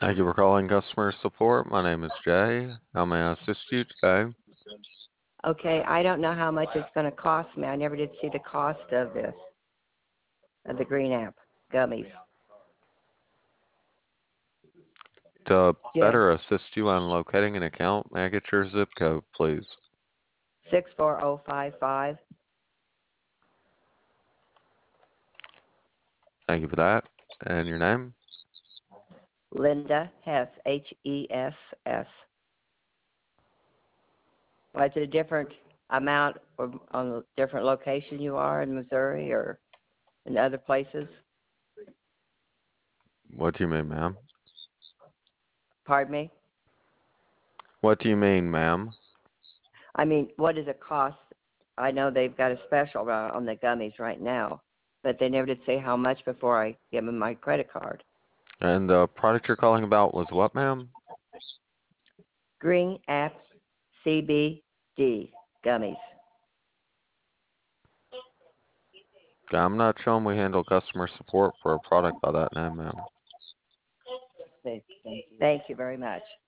Thank you for calling customer support. My name is Jay. How may I assist you today? Okay, I don't know how much it's going to cost me. I never did see the cost of this, of the Green App gummies. To Yeah, better assist you on locating an account, may I get your zip code, please? 64055. Thank you for that. And your name? Linda Hess, Hess. Was it a different amount on a different location you are in Missouri or in other places? What do you mean, ma'am? Pardon me? What do you mean, ma'am? I mean, what does it cost? I know they've got a special on the gummies right now, but they never did say how much before I give them my credit card. And the product you're calling about was what, ma'am? Green App CBD gummies. I'm not showing we handle customer support for a product by that name, ma'am. Thank you very much.